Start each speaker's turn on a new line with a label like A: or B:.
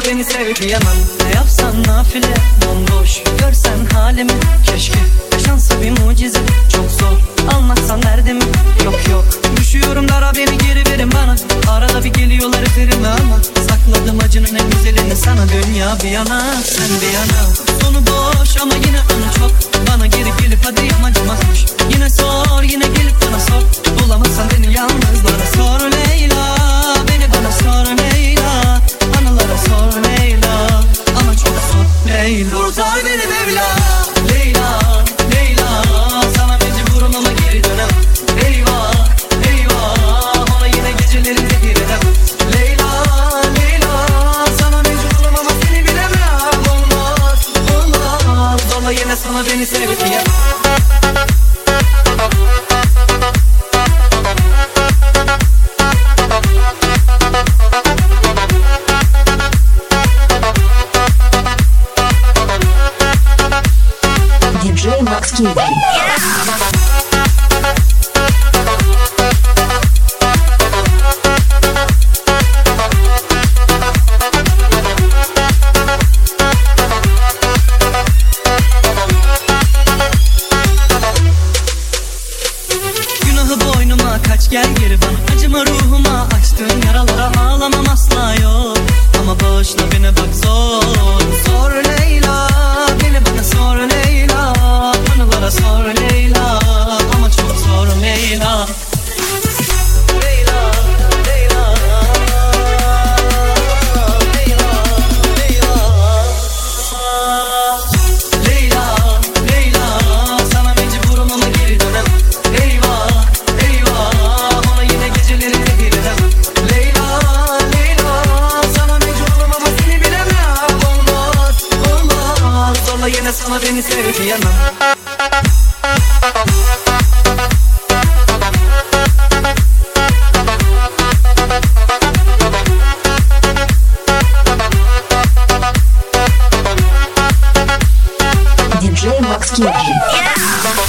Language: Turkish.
A: beni sev diyemem. Ne yapsan nafile bomboş, görsen halimi. Keşke yaşansa bir mucize, çok zor anlatsan derdimi. Yok yok düşüyorum dara, beni geri verin bana. Arada bir geliyorlar üzerime ama sakladım acının en güzelini sana. Dünya bir yana sen bir yana, sonu boş ama yine anı çok. Bana geri gelip hadi yamacımakmış. Yine sor yine gelip bana sor. Bulamazsan beni yalnız bana sor Leyla. Beni bana sor Leyla. Anılara sor Leyla. Ama çok sor Leyla. Kurtar beni Mevla. Leyla, Leyla. Sana mecburum ama geri dönemem. Eyvah, eyvah. Ona yine geceleri zehir edemem. Leyla, Leyla. Sana mecburum ama seni bilemem. Olmaz, olmaz. Zorla yine sana beni sev diyemem.
B: DJ Max King.
A: Günahı boynuma kaç, gel geri bana. Acıma ruhuma, açtığın yaralara ağlamam asla yok. Ama bağışla beni bak zor. Sor Leyla, beni bana sor Leyla. Anılara sor Leyla. Ama çok zor Leyla. Leyla, Leyla. Leyla, Leyla. Leyla, Leyla. Sana mecburum ama geri dönemem. Eyvah, eyvah. Ona yine geceleri zehir edemem. Leyla, Leyla. Sana mecburum ama seni bilemem. Olmaz, olmaz. Zorla yine sana beni sev diyemem.
B: DJ Max King.